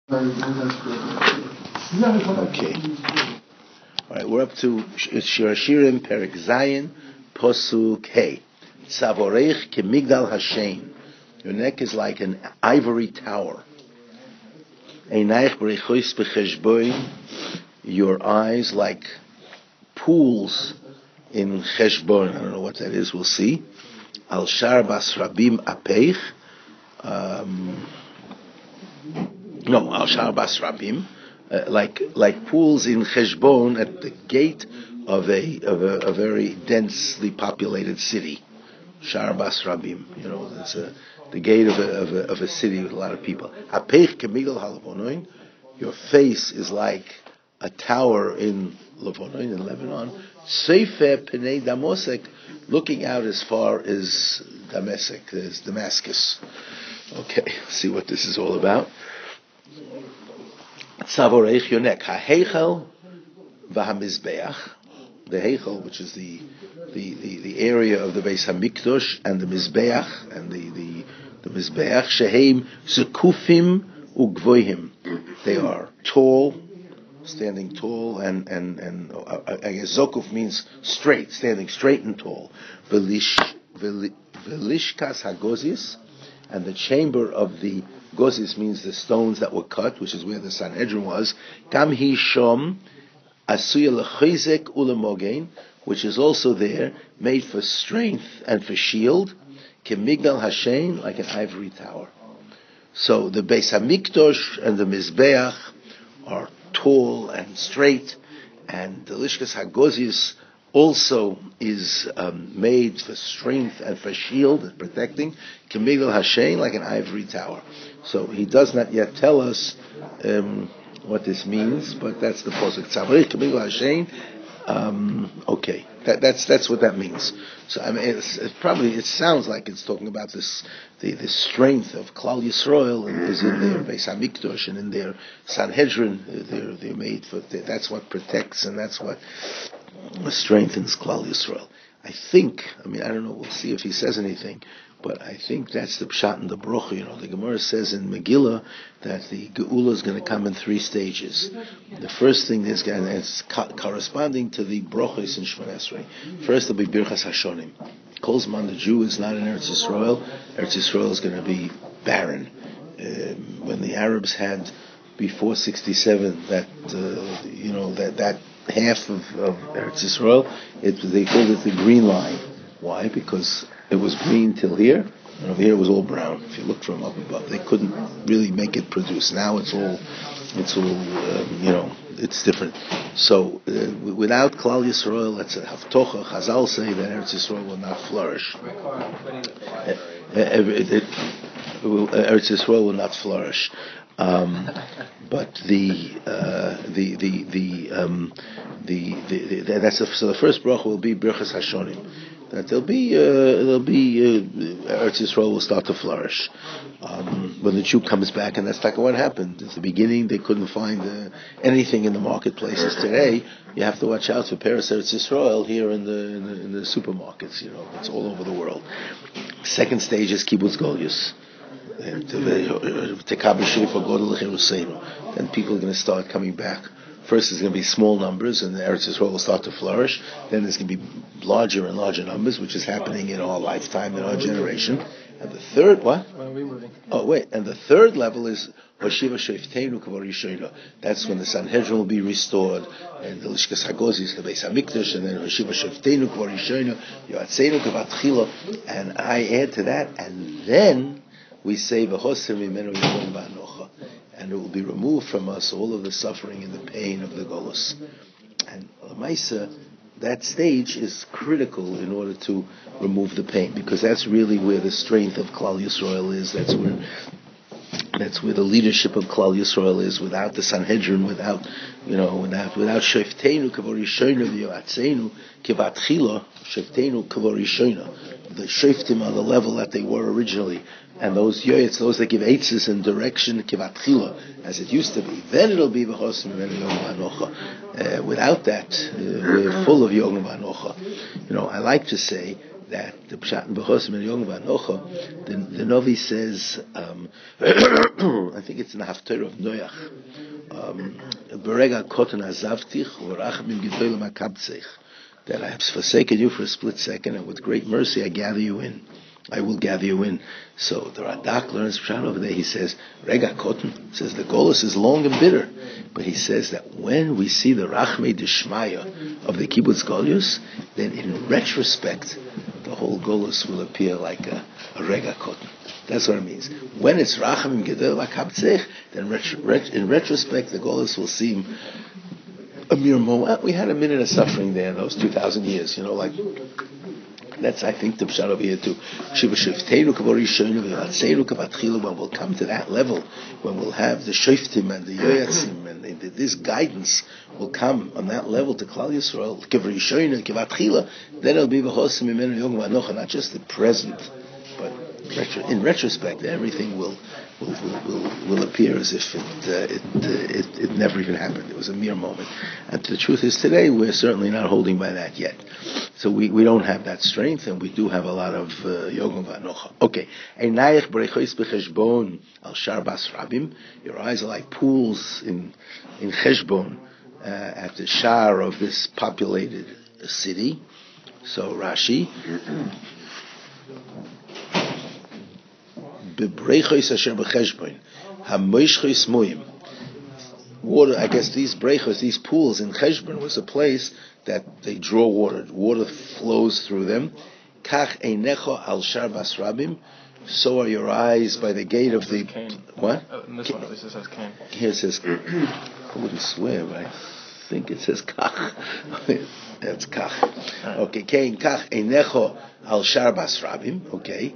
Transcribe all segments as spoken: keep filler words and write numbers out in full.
Okay. All right, we're up to Shir Hashirim, Perek Zayin, Posuk Hey. Tzavoreich kemigdal Hashem. Your neck is like an ivory tower. Einayich b'reichos b'cheshboin. Your eyes like pools in cheshbon. I don't know what that is. We'll see. Al shar bas rabim apeich. Um, no, al shar bas rabim. Uh, like like pools in cheshbon at the gate of a of a, a very densely populated city. Shar bas rabim. You know, that's a the gate of a, of a of a city with a lot of people. Apeich kemigdal halavonoin. Your face is like a tower in Lebanon, in Lebanon. Seife Pnei Damosek, looking out as far as Damascus, as Damascus. Okay, see what this is all about. Tzavoreich your neck. HaHeichel v'hamizbeach. The Heichel, which is the the, the, the area of the Beis Hamikdash, and the Mizbeach, and the the, the Mizbeach, Sheheim Zekufim Ugvoihim. They are tall, standing tall, and and and uh, I guess Zokuf means straight, standing straight and tall. Velish velishkas hagozis, and the chamber of the gozis means the stones that were cut, which is where the Sanhedrin was. Gam hi shom asuya lechizek ulemogein, which is also there, made for strength and for shield. Kemigdal Hashem, like an ivory tower. So the Beis Hamikdash and the Mizbeach are tall and straight, and the Lishkas Hagozis also is um, made for strength and for shield and protecting. Kemigdal Hashem, like an ivory tower. So he does not yet tell us um, what this means, but that's the posuk. Tzavoreich Kemigdal Hashem. Um, okay, that, that's that's what that means. So I mean, it's, it's probably it sounds like it's talking about this the, the strength of Klal Yisrael is in their Beis Hamikdash and in their Sanhedrin. They're they're made for that's what protects and that's what strengthens Klal Yisrael. I think. I mean, I don't know. We'll see if he says anything. But I think that's the pshat and the brocha. You know, the Gemara says in Megillah that the Geula is going to come in three stages. The first thing is, and it's co- corresponding to the brochas in Shemona Esrei. First, there'll be Birchas Hashonim. Kol Zman the Jew is not in Eretz Yisrael. Eretz Yisrael is going to be barren. Um, when the Arabs had before sixty-seven, that uh, you know that that half of, of Eretz Yisrael, it, they called it the green line. Why? Because it was green till here, and over here it was all brown. If you look from up above, they couldn't really make it produce. Now it's all, it's all, um, you know, it's different. So uh, without Klal Yisrael, that's a Haftocha. Chazal say that Eretz Yisrael will not flourish. Uh, it, it, Eretz Yisrael will not flourish. Um, but the uh, the the the, um, the the the that's a, so the first bracha will be Birchas Hashonim. That there'll be, uh, there'll be, uh, Eretz Yisrael will start to flourish um, when the Jew comes back, and that's like what happened. At the beginning, they couldn't find uh, anything in the marketplaces. Today, you have to watch out for Paris Eretz Yisrael here in the, in the in the supermarkets. You know, it's all over the world. Second stage is Kibbutz Golius. And then people are going to start coming back. First, there's going to be small numbers, and the Eretz Yisrael will start to flourish. Then there's going to be larger and larger numbers, which is happening in our lifetime, in our generation. And the third, what? When are we moving? Oh, wait. And the third level is Hoshiva Shoftenu Kavor Yishoino. That's when the Sanhedrin will be restored, and the Lishkas Hagozis, the Beis Hamikdash, and then Hoshiva Shoftenu Kavor Yishoino, Yoatzeinu Kavat Chila. And I add to that, and then we say V'hoser Mimenu Yavon V'anocha. And it will be removed from us all of the suffering and the pain of the Golus. And Lamaisa, that stage is critical in order to remove the pain, because that's really where the strength of Klal Yisrael is. That's where that's where the leadership of Klal Yisrael is. Without the Sanhedrin, without you know, without without Shoftenu Kavor Yishoino V'Yoatzeinu Kivat Chila, Shoftenu Kavor Yishoino. The Shoftim on the level that they were originally. And those yoyets, those that give eitzes and direction, kivat chila, as it used to be. Then it'll be v'chosim v'enu yom v'anocha. Without that, uh, we're full of yom v'anocha. You know, I like to say that the Pshat and Bechosim and Yom Vanocha, the, the Novi says, um, I think it's in the Haftarah of Noach, Berega Kotan Azavtich Urachmim Gedolim Akabtzich, that I have forsaken you for a split second, and with great mercy I gather you in. I will gather you in. So the Radak learns Pshat over there. He says, Rega Kotan, says the Golus is long and bitter. But he says that when we see the Rachmei Dishmaya of the Kibbutz Golius, then in retrospect, the whole Golus will appear like a, a Rega Kotan. That's what it means. When it's Rachamim Gedol HaKabtzech, then retro, ret, in retrospect, the Golus will seem a mere moment. We had a minute of suffering there in those two thousand years, you know, like... That's, I think, the Pshat over here too. When we'll come to that level, when we'll have the Shoftim and the Yoyatzim, and the, the, this guidance will come on that level to Klal Yisrael, then it'll be not just the present, but in retrospect, everything will will will, will, will appear as if it, uh, it, uh, it it never even happened. It was a mere moment. And the truth is, today we're certainly not holding by that yet. So we, we don't have that strength, and we do have a lot of Yom Vanocha. Okay. Einayich breichos b'cheshbon al shar bas rabim. Your eyes are like pools in in cheshbon uh, at the shar of this populated city. So Rashi. Bebreichos asher b'cheshbon hamoishchos moyim. Water, I guess these brechos, these pools in Cheshbon was a place that they draw water. Water flows through them. Kach einecho al shar bas rabim. So are your eyes by the gate of the... What? Oh, in this K- one at least it says Cain. Here it says... I wouldn't swear, but I think it says Kach. That's Kach. Okay, Cain, Kach einecho al shar bas rabim. Okay.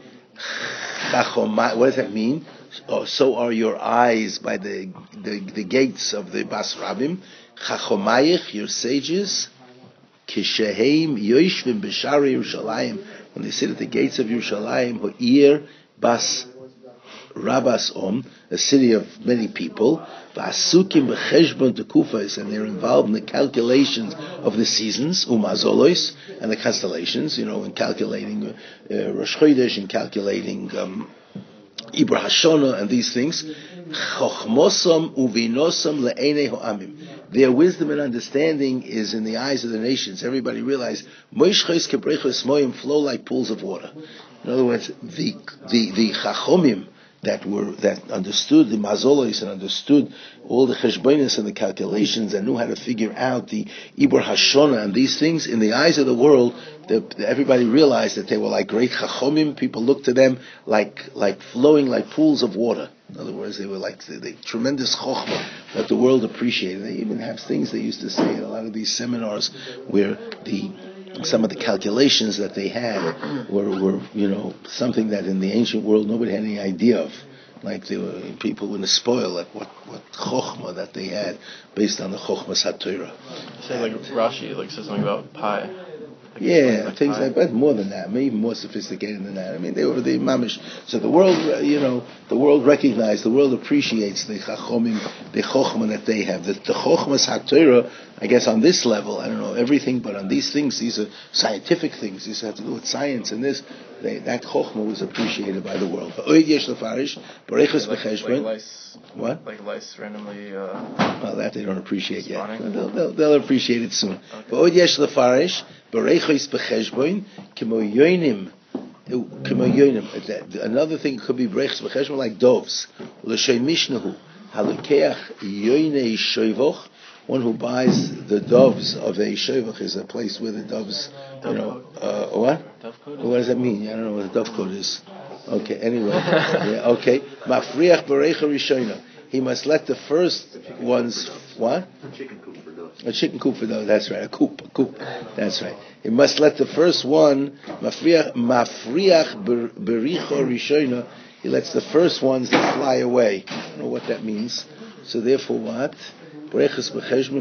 What does that mean? Oh, so are your eyes by the, the the gates of the Bas Rabim. Chachomayich, your sages. Kisheheim yoishvim b'shari Yerushalayim. When they sit at the gates of Yerushalayim, Ho'ir Bas Rabas Om, a city of many people. V'asukim b'cheshbon tekufos, and they're involved in the calculations of the seasons, umazolois, and the constellations. You know, in calculating uh, Rosh Chodesh, and calculating. Um, Ibra Hashona and these things. Chochmosom uvinosam le'enei ho'amim. Their wisdom and understanding is in the eyes of the nations. Everybody realize moishchos kebrechos moyim flow like pools of water. In other words, the the the chachomim that were that understood the mazolos and understood all the cheshbonis and the calculations and knew how to figure out the Ibra Hashona and these things, in the eyes of the world, the, everybody realized that they were like great chachomim. People looked to them like like flowing like pools of water. In other words, they were like the, the tremendous chokhmah that the world appreciated. They even have things they used to say in a lot of these seminars where the some of the calculations that they had were, were, you know, something that in the ancient world nobody had any idea of. Like they were, people wouldn't spoil like what what chokhmah that they had based on the chokhmah HaTorah. Say like Rashi like says something about pi. Like yeah, like things pi. like that. More than that, maybe more sophisticated than that. I mean, they were the mamish. So the world, you know, the world recognized, the world appreciates the chachomim, the chokhmah that they have. The, the chokhmah HaTorah, I guess on this level, I don't know everything, but on these things, these are scientific things. These have to do with science, and this, they, that chokhmah was appreciated by the world. Like, like lice, what? Like lice randomly. Uh, well, that they don't appreciate spawning. yet. They'll, they'll, they'll appreciate it soon. Another thing could be brechos b'cheshbon like doves. One who buys the doves of a shevach is a place where the doves, you know, uh, what? What does that mean? I don't know what a dovecote is. Okay, anyway, yeah, okay. Mafriach b'reicha rishona. He must let the first ones, what? A chicken coop for doves. A chicken coop for doves. That's right. A coop, a coop. That's right. He must let the first one, mafriach mafriach b'reicha rishona. He lets the first ones that fly away. I don't know what that means. So therefore, what? I don't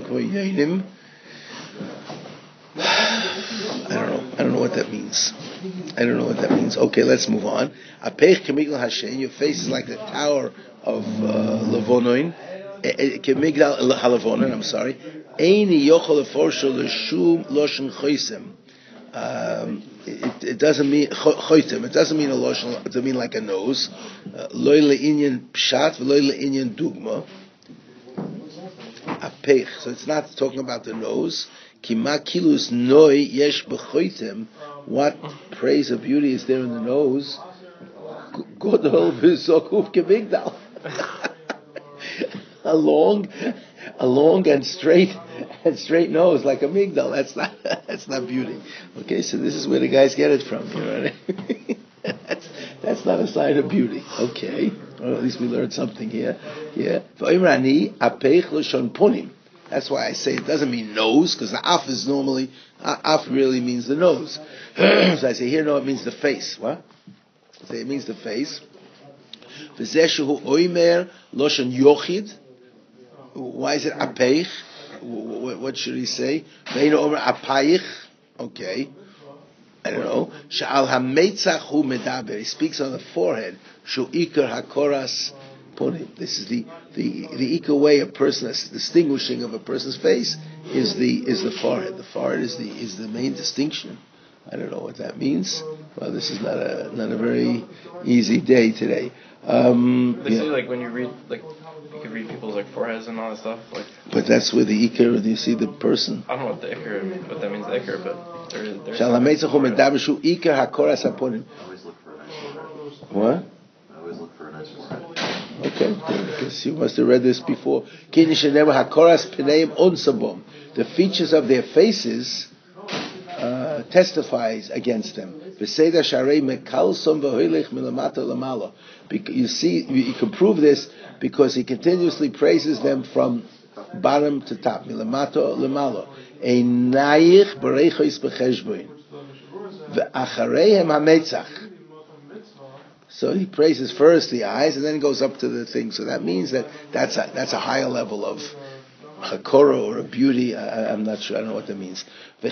know. I don't know what that means. I don't know what that means. Okay, let's move on. Your face is like the tower of uh, Lavonoin. I'm sorry. Um, it, it doesn't mean choitim. It doesn't mean a lotion. It doesn't mean like a nose. Loy le'inyan pshat v'loy le'inyan dugma. Apech. So it's not talking about the nose. Kima kilus noi yesh b'choitim. What praise of beauty is there in the nose? Godol v'zokuf kemigdal. A long, a long and straight and straight nose like a migdal. That's not that's not beauty. Okay, so this is where the guys get it from. You know what I mean? that's that's not a sign of beauty. Okay, or at least we learned something here. Yeah. That's why I say it doesn't mean nose, because the af is normally af really means the nose. So I say here no, it means the face. What? I say it means the face. V'zeshu oimer loshan yochid. Why is it apeich? What should he say? Veino omer apaich. Okay. I don't know. Sha'al hametzach hu medaber. He speaks on the forehead. Shu ikar hakoras ponim. This is the the the ikar way a person is distinguishing of a person's face is the is the forehead. The forehead is the is the main distinction. I don't know what that means. Well, this is not a not a very easy day today. Um, they yeah. say like when you read like you can read people's like foreheads and all that stuff. Like, but that's where the ikar. Do you see the person? I don't know what the ikar, what that means. The ikar, but there is. There's ikar hakoras haponim. Always look for a nice forehead. What? I always look for a nice forehead. Okay, because you must have read this before. hakoras pneim unsabom. The features of their faces uh, testifies against them. You see, you can prove this because he continuously praises them from bottom to top. Milamato lemalo. Einayich bereichos becheshboin. Ve'achareihem hametzach. So he praises first the eyes and then goes up to the thing. So that means that that's a, that's a higher level of hakora or a beauty. I, I'm not sure. I don't know what that means.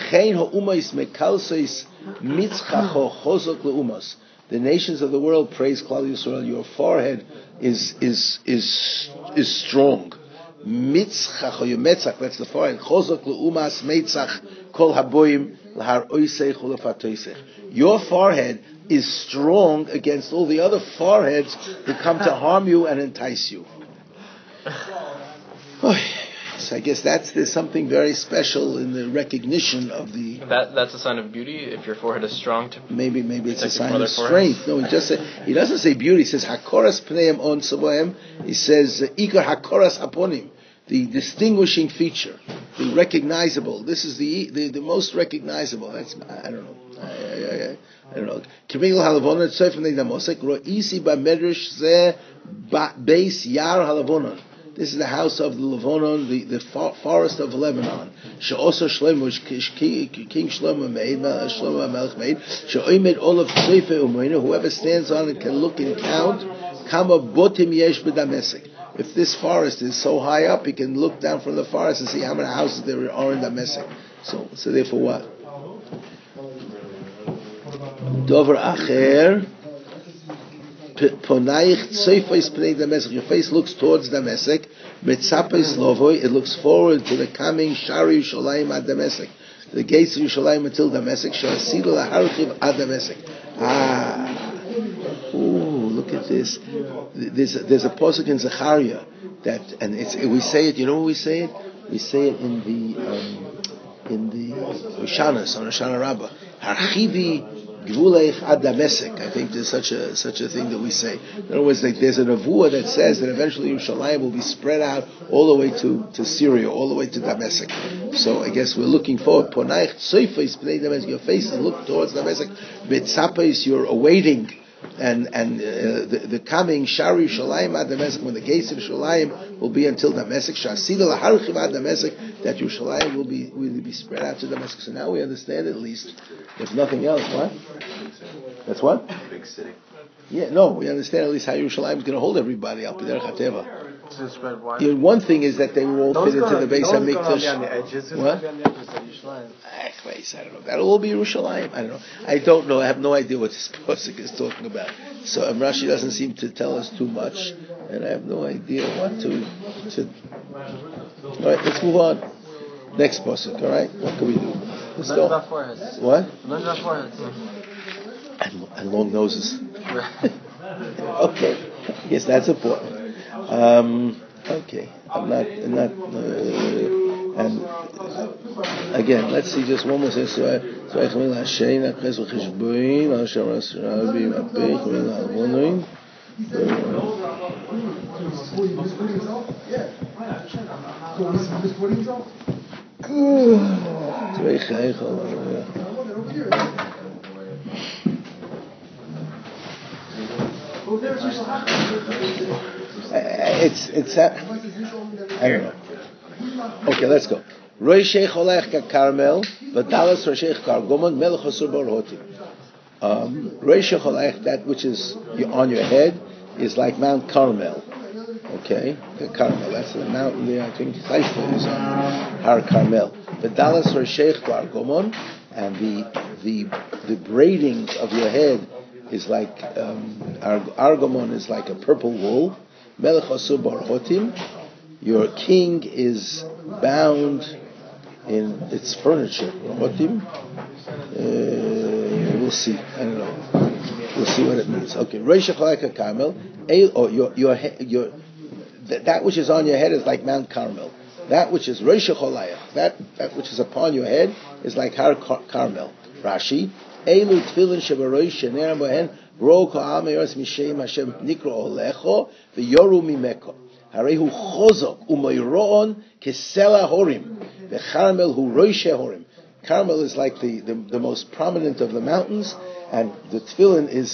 The nations of the world praise Klal Yisrael. Your forehead is is is is strong. Mitzchach or metzach. That's the forehead. Chozok leumas meitzach kol haboyim lahar oisech ulafatoisech. Your forehead is strong against all the other foreheads who come to harm you and entice you. So I guess that's there's something very special in the recognition of the. That that's a sign of beauty. If your forehead is strong, to maybe maybe it's a sign of strength. No, he just say, he doesn't say beauty. He says hakoras pneim on savoim. He says ikar hakoras haponim, the distinguishing feature, the recognizable. This is the the, the most recognizable. That's I don't know. I, I, I, I don't know. Kimigel halavonon tzofnei damosek roisi ba medrash ze base yar halavonon. This is the house of the Lebanon, the, the for, forest of Lebanon. She'oso Shlomo, King Shlomo made, Shlomo Melech made. She'oimed olav tzeife umoinu. Whoever stands on it can look and count. Kama botim yesh b'Damasek. If this forest is so high up, he can look down from the forest and see how many houses there are in Damasek. So, so therefore, what? Dover acher. Your face looks towards Damasek. It looks forward to the coming Shari Yushalayim ad Damasek, the gates of Yushalayim until Damasek. Ah, ooh, look at this. There's a, there's a pasuk in Zechariah that, and it's we say it. You know what we say it? We say it in the um, in the Hoshanas on Hoshana Rabbah. Harchivi. I think there's such a such a thing that we say. In other words, like there's a nevuah that says that eventually Yerushalayim will be spread out all the way to, to Syria, all the way to Damascus. So I guess we're looking forward. Ponaich tzoifais pnei Damascus. Your face is looked towards Damascus. Betzapais, you're awaiting and and uh, the, the coming Shari Yerushalayim ad Damascus, when the gates of Yerushalayim will be until Damascus. Shasila laharchiv ad Damascus, that Yerushalayim will be will be spread out to Damascus. So now we understand at least. If nothing else, what? That's what? Big city. Yeah, no, we understand at least how Yerushalayim is going to hold everybody up. Yeah, one thing is that they will all fit into the base of Mikdash. What? I don't know. That'll all be Yerushalayim. I don't know. I don't know. I have no idea what this pasuk is talking about. So um, Rashi doesn't seem to tell us too much, and I have no idea what to. to... All right, let's move on. Next pasuk. All right, what can we do? Let's Learn go. about foreheads. What? Learn about foreheads. And, and long noses. Okay. Yes, that's important. Um, okay. I'm not, I'm not, uh, and again, let's see just one more thing. So I, so I come in la sheina khes v'chishboin, la sharas rabbi mapich, v'in la almonoin. Zwei chaychol. It's it's uh, I don't know. Okay, let's go. Roishei cholech ka Carmel, v'dalas roishei kargomon melech asur barotim. Um, Roishei cholech, that which is on your head, is like Mount Carmel. Okay, the Carmel. That's the mountain there. I think Haifa is on Har Carmel. V'dalas roishei kargomon, and the the the braiding of your head is like um, argomon is like a purple wool. Melech asur barotim. Your king is bound in its furniture. Barotim. Uh, we'll see. I don't know. We'll see what it means. Okay. Roishei cholech Carmel. Or your your your that which is on your head is like Mount Carmel. That which is Roishei cholech, that that which is upon your head is like Har Carmel. Rashi. Elu tefillin shebarosh shener bohen ro ka'am yoros mishem Hashem nikro olecho v'yoru mimeko harehu chozok umayroon kesela horim v'Carmel hu roishe horim. Carmel is like the, the, the most prominent of the mountains, and the tefillin is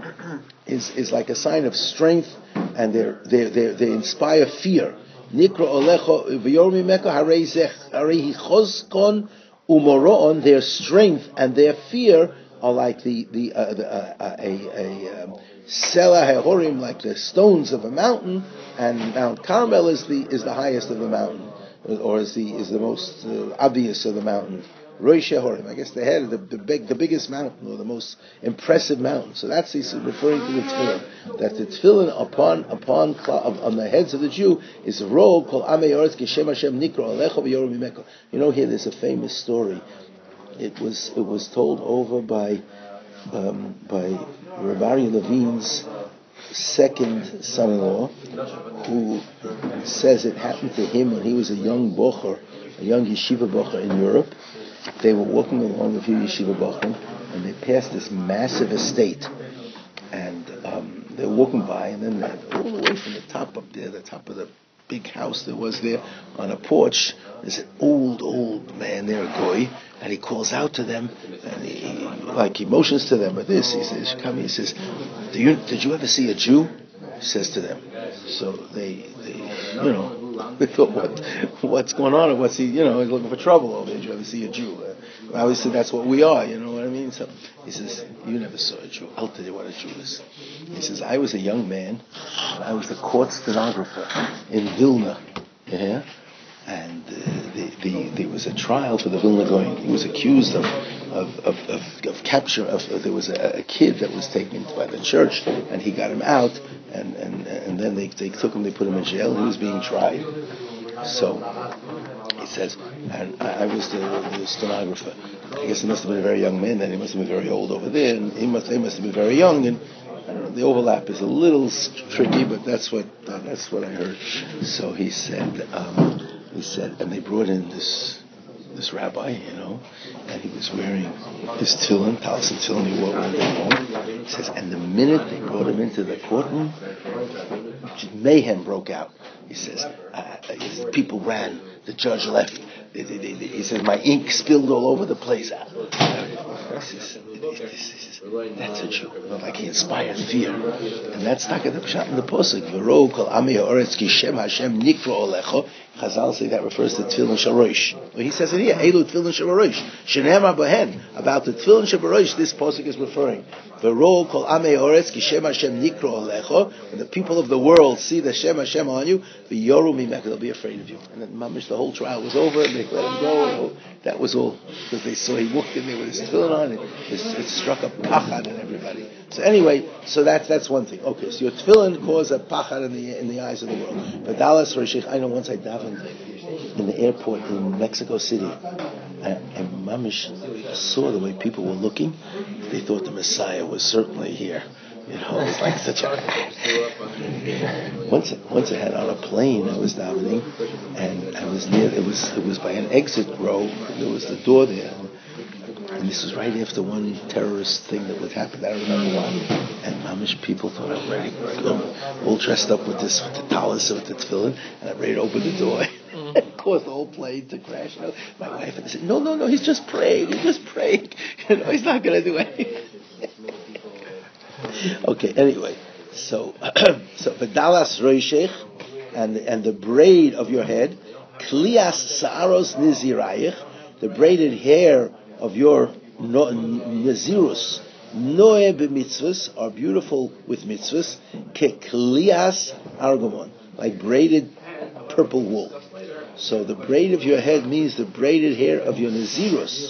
is is like a sign of strength, and they they they they inspire fear. Nikro olecho v'yoru mimeko harehi chozkon Umoroon, their strength and their fear are like the the, uh, the uh, a a um, Sela Hehorim, like the stones of a mountain, and Mount Carmel is the is the highest of the mountain, or is the is the most uh, obvious of the mountain. Roishei Horim, I guess the head of the, the big the biggest mountain, or the most impressive mountain. So that's he's referring to the tefillin. That the tefillin upon upon on the heads of the Jew is ro kol amei oretz kishem Hashem nikro alecho v'yoru mimeko. You know, here there's a famous story. It was it was told over by um, by Rabbi Aryeh Levine's second son-in-law, who says it happened to him when he was a young bocher, a young yeshiva bocher in Europe. They were walking along with a few yeshiva bochum, and they passed this massive estate. And um, they were walking by, and then all the way from the top up there, the top of the big house that was there, on a porch, there's an old, old man there, a goy, and he calls out to them, and he, he like he motions to them with this. He says, "Come," he says, Do you, "Did you ever see a Jew?" He says to them. So they, they you know. They thought, what, what's going on? Or what's he, you know, he's looking for trouble over there. Did you ever see a Jew? Uh, obviously, that's what we are, you know what I mean? So he says, you never saw a Jew. I'll tell you what a Jew is. He says, I was a young man, and I was the court stenographer in Vilna. Yeah? And uh, the, the, there was a trial for the Vilna Gaon. He was accused of of of, of, of capture. Of, of there was a, a kid that was taken by the church, and he got him out. And and and then they they took him. They put him in jail. And he was being tried. So he says, and I, I was the, the stenographer. I guess he must have been a very young man. Then he must have been very old over there, and he must they must have been very young. And I don't know, the overlap is a little tricky, but that's what uh, that's what I heard. So he said. Um, He said, and they brought in this this rabbi, you know, and he was wearing his tefillin, talis and tefillin, he wore all day long. He says, and the minute they brought him into the courtroom, mayhem broke out. He says, uh, people ran, the judge left. They, they, they, they, he says, my ink spilled all over the place. He says, that's a Jew. Like he inspired fear. And that's not the pshat in the pasuk. V'ro kol amei ha'oretz ki shem Hashem nikro olecho. Chazal say that refers to tefillin sharosh. Well, he says it here. Elu tefillin sharosh. Shenemar bohen. About the tefillin sharosh, this pasuk is referring. V'ro kol amei ha'oretz ki shem Hashem nikro olecho. When the people of the world see the Shem Hashem on you, v'yoru mimeka, they'll be afraid of you. And then mamish, the whole trial was over, and they let him go. That was all because they saw he walked in there with his tefillin on. It, it, it struck a pachad in everybody. So anyway, so that's that's one thing. Okay, so your tefillin caused a pachad in the in the eyes of the world. But Dallas Roshich, I know once I davened in the airport in Mexico City, And, and Mamish saw the way people were looking. They thought the Messiah was certainly here. You know, it was like such a. once, once I had on a plane, I was davening, and I was near. It was it was by an exit row. There was the door there, and this was right after one terrorist thing that would happen. I don't remember what. And Mamish people thought I was ready, all dressed up with this, with the talis, with the tefillin, and I'm ready to open the door. It caused the whole plane to crash. You know, my wife and I said, "No, no, no, he's just praying. He's just praying. You know, he's not going to do anything." Okay. Anyway, so so v'dalas roishech, and and the braid of your head, klias sa'aros nizirayich, the braided hair of your no, nazirus, noe b'mitzvahs, are beautiful with mitzvahs, ke klias argomon, like braided purple wool. So the braid of your head means the braided hair of your nazirus.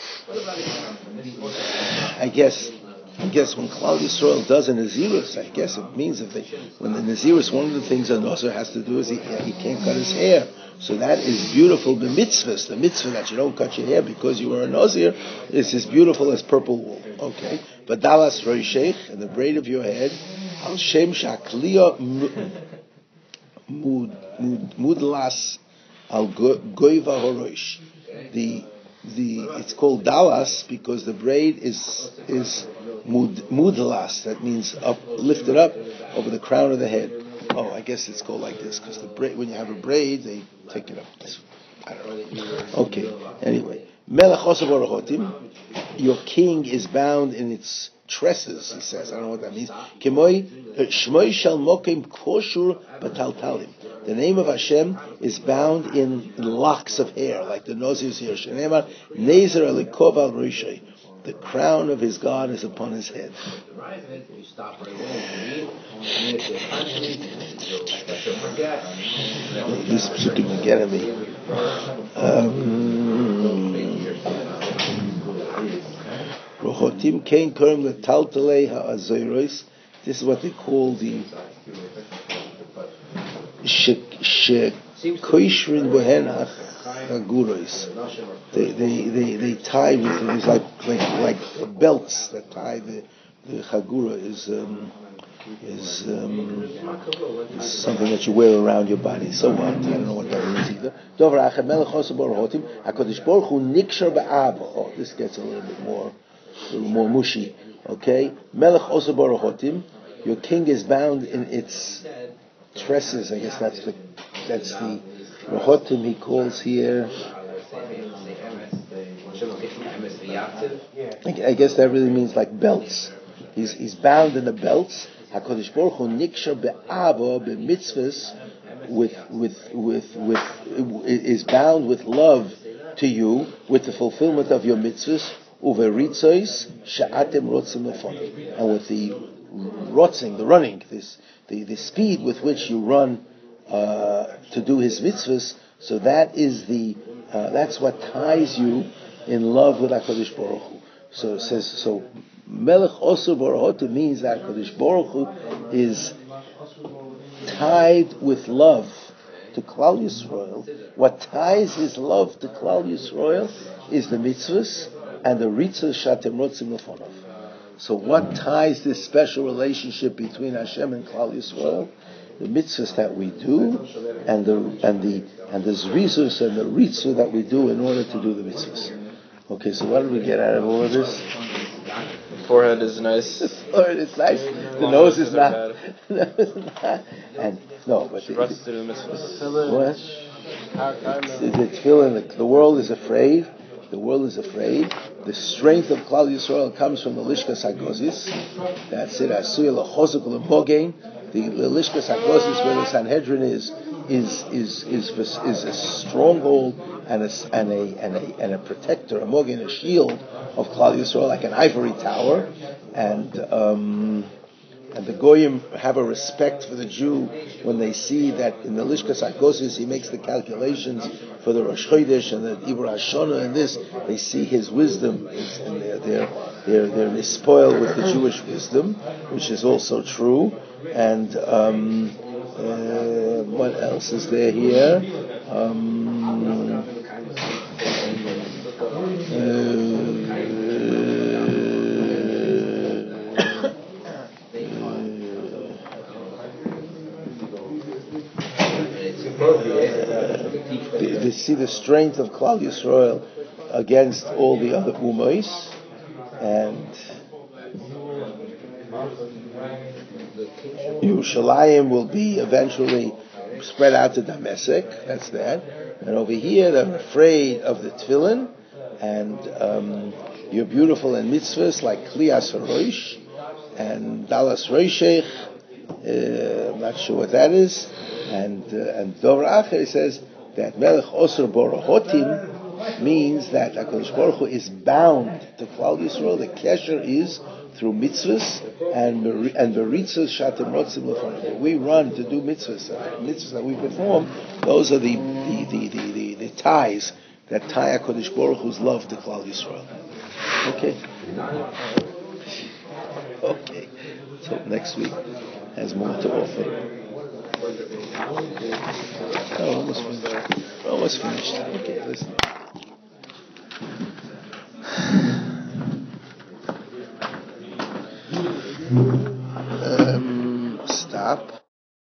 I guess. I guess when Klal Yisrael does a Nazirus, I guess it means that they, when the Nazirus, one of the things a Nazir has to do is he, he can't cut his hair. So that is beautiful, the mitzvahs, the mitzvah that you don't cut your hair because you were a Nazir, is as beautiful as purple wool. Okay? But Dalas Roishech, and the braid of your head, Al Shem Shakliya Mudlas Al Goiva Horoish. The The it's called dalas because the braid is is mud, mudlas. That means up, lifted up over the crown of the head. Oh, I guess it's called like this because the braid, when you have a braid, they take it up. I don't know. Okay. Anyway, melech osav orochotim, your king is bound in its tresses. He says, I don't know what that means. Kemoi shmoi shel mokim koshur bataltalim. The name of Hashem is bound in locks of hair, like the Nazir's hair. Shenemar nezer elikov al rishei. The crown of his God is upon his head. This psukim again at me. Rochotim kein korim letaltalei ha'azoros. This is what they call the shekoishrin bohenach haguros. They they they they tie with these like like like belts that tie the the chagura is um, is, um, is something that you wear around your body. So what? I don't know what that means either. Dover achad melech osav orochotim HaKadosh Baruch Hu nikshar ba'ava. Oh, this gets a little bit more a little more mushy. Okay, melech osav orochotim. Your king is bound in its tresses. I guess that's the that's the rochotim he calls here. I guess that really means like belts. He's he's bound in the belts. HaKadosh Baruch Hu nikshar be'ava b'mitzvahs, with with with with is bound with love to you with the fulfillment of your mitzvahs. Uveritzois she'atem rotzim lefonim, and with the rotzing, the running, this the, the speed with which you run uh, to do his mitzvahs. So that is the uh, that's what ties you in love with HaKadosh Baruch Hu. So it says so. Melech Osav Orochotim means that HaKadosh Baruch Hu is tied with love to Klal Yisrael. What ties his love to Klal Yisrael is the mitzvahs and the ritzah shatem rotzim lefonav. So what ties this special relationship between Hashem and Klal Yisrael? The mitzvahs that we do, and the and the and the zrizus and the ritzah that we do in order to do the mitzvahs. Okay, so what did we get out of all of this? The forehead is nice. The forehead is nice. The nose is not. The nose is not. And no, but the, Russ to do the mitzvahs. what? The, the tefillin, the, the world is afraid. The world is afraid. The strength of Klal Yisrael comes from the Lishkas HaGozis. That's it. Asuya l'chozuk l'mogein. The Lishkas HaGozis, where the Sanhedrin is, is is is is a stronghold and a and a and a, and a protector, a mogen, a shield of Klal Yisrael, like an ivory tower, and um, and the goyim have a respect for the Jew when they see that in the Lishkas HaGozis he makes the calculations for the Rosh Chodesh and the Ibra Hashana and this. They see his wisdom, and they're they're they're they're spoiled with the Jewish wisdom, which is also true. And um, uh, what else is there here? Um, They, they see the strength of Klal Yisrael against all the other Umois, and Yerushalayim will be eventually spread out to Damascus. That's that. And over here, they're afraid of the Tefillin, and um, you're beautiful in mitzvahs like Kliyas HaRosh and Dalas Roshech. Uh, I'm not sure what that is. And uh, and Dor Acher says that Melech Osir Borohotim means that HaKadosh Baruch Hu is bound to Klal Yisrael. The kesher is through mitzvahs and and beritzos shatem rotzim lefanim. We run to do mitzvahs. Uh, mitzvahs that we perform, those are the the, the, the, the, the ties that tie HaKadosh Baruch Hu's love to Klal Yisrael. Okay. Okay. So next week has more to offer. Oh, almost finished. Almost finished. Okay, listen. Um, stop.